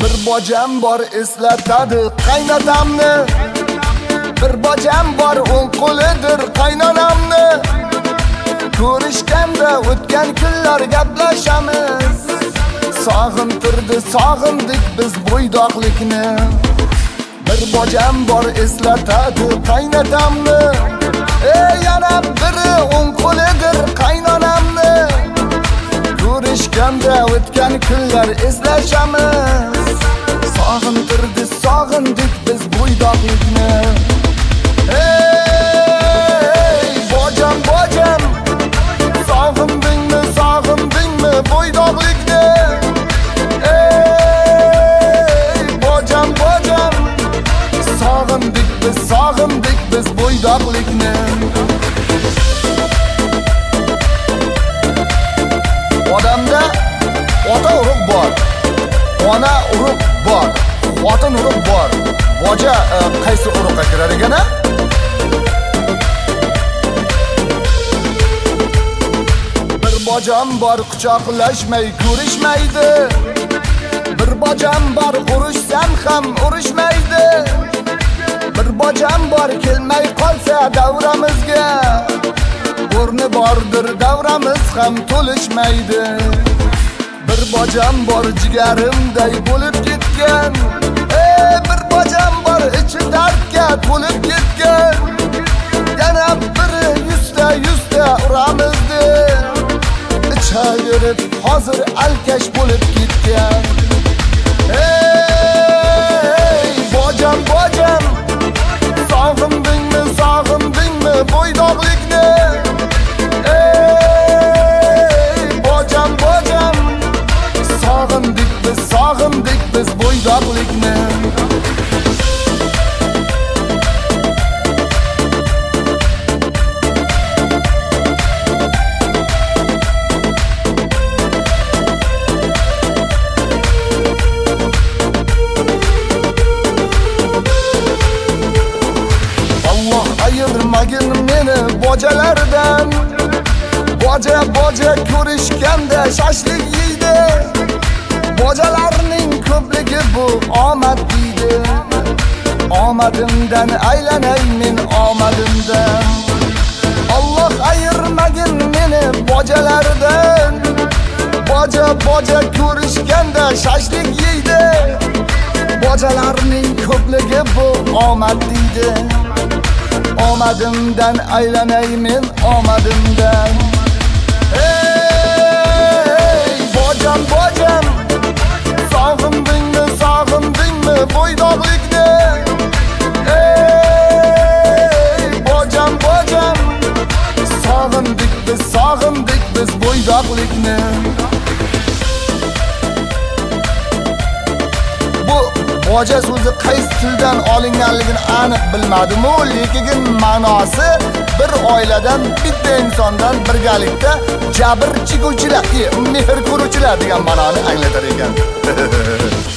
Bir bojam bor eslatadi qaynatamni, bir bojam bor o'ng qo'lidir qaynonamni. Ko'rishganda o'tgan kunlar gaplashamiz, sog'intirdi sog'indik biz bo'ydoqlikni. Bir bojam bor eslatadi qaynatamni, yana biri o'ng qo'lidir qaynonamni. Ko'rishganda o'tgan kunlar eslashamiz, sog'intirdi sog'indik biz bo'ydoqlikni. Bojam bojam, sog'indingmi sog'indingmi bo'ydoqlikni? Bojam bojam, sog'indik biz bo'ydoqlikni. Odamda ota urug' bor, ona urug' bor, xotin urug' bor. Boja qaysi urug'ga kirar ekan-a? Bir bojam bor quchoqlashmay ko'rishmaydi, bir bojam bor urushsam ham urushmaydi. Bir bojam bor kelmay qolsa davramizga, o'rni bordir davramiz ham to'lishmaydi. Bir bojam bor jigarimday bo'lib ketgan, bir bojam bor ichi dardga to'lib ketgan. Yana biri yuzta uramizdi, ichaverib hozir alkash bo'lib ketgan. Bojam bojam, sog'indingmi sog'indingmi bo'ydoqlikni? Bojam bojam, sog'indik biz bo'ydoqlikni. Alloh ayirmagin meni bojalardan, boja ko'rishganda shashlik yeydi. Bojalarning ko'pligi bu omad deydi. Omadimdan aylanay men omadimdan. Alloh ayirmagin meni bojalardan, boja ko'rishganda shashlik yeydi. Bojalarning ko'pligi bu omad deydi. Omadimdan aylanay men omadimdan. Bojam bojam, sog'indingmi sog'indingmi bo'ydoqlikni? Bojam bojam, sog'indik biz bo'ydoqlikni. Bu boja so'zi qaysi tildan olinganligini aniq bilmadim-u, lekin ma'nosi bir oiladan bitta insondan birgalikda jabr chekuvchilar, mehr ko'ruvchilar degan ma'noni anglatar ekan.